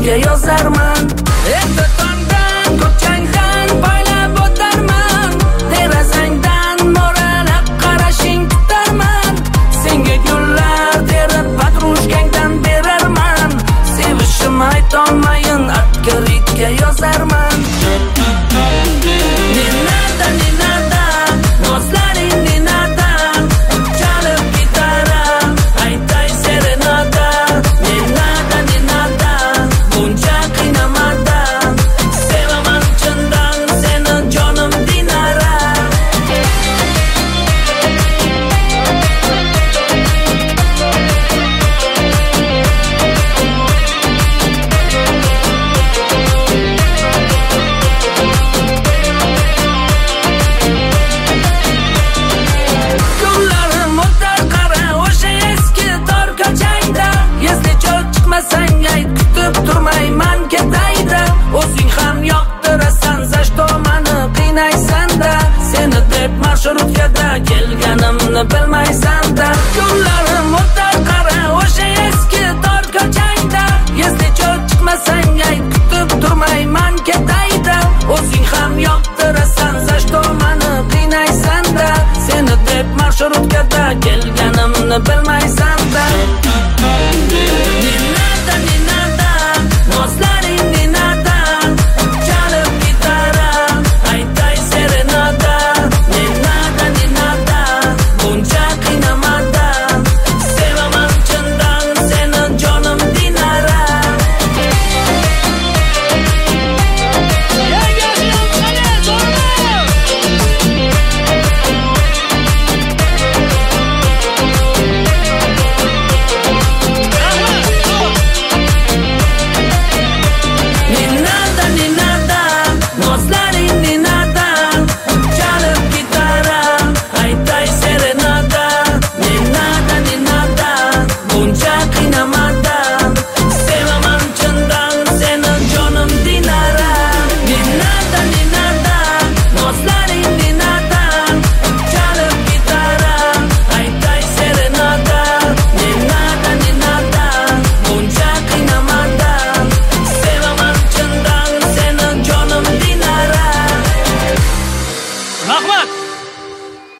taxtga yozarman. Erta tongdan ko'changdan poylab o'tarman, derazangdan mo'ralab qarashing kutarman. Senga gullar terib podrajkangdan berarman, sevishim aytolmayin atkaritga yozarman. Ninada ninada nozlaring ninada, chalib gitara aytay serenada. Ninada ninada buncha qiynamada, sevaman chindan seni jonim Dinara. Kunlarim o'tar qara o'sha eski tor ko'changda, esli cho'l chiqmasang ayt kutib turmayman ketayda. O'zing ham yoqtirasan zashtomani qiynaysanda, seni deb marsharutkada kelganimni bilmaysanda. Kunlarim o'tar qara o'sha eski tor ko'changda, esli cho'l chiqmasang ayt kutib turmayman ketayda. O'zing ham yoqtirasan zashtomani qiynaysanda, seni deb marsharutkada kelganimni bilmaysanda. Ninada ninada nozlaring ninada, chalib gitara aytay serenada. Ninada ninada buncha qiynamada, sevaman chindan seni jonim Dinara. Ninada ninada nozlaring ninada, chalib gitara aytay serenada. Ninada ninada buncha qiynamada, sevaman chindan seni jonim Dinara. Ninada ninada nozlaring ninada, chalib gitara aytay serenada. Ninada ninada buncha qiynamada, sevaman chindan seni jonim Dinara. Rahmat.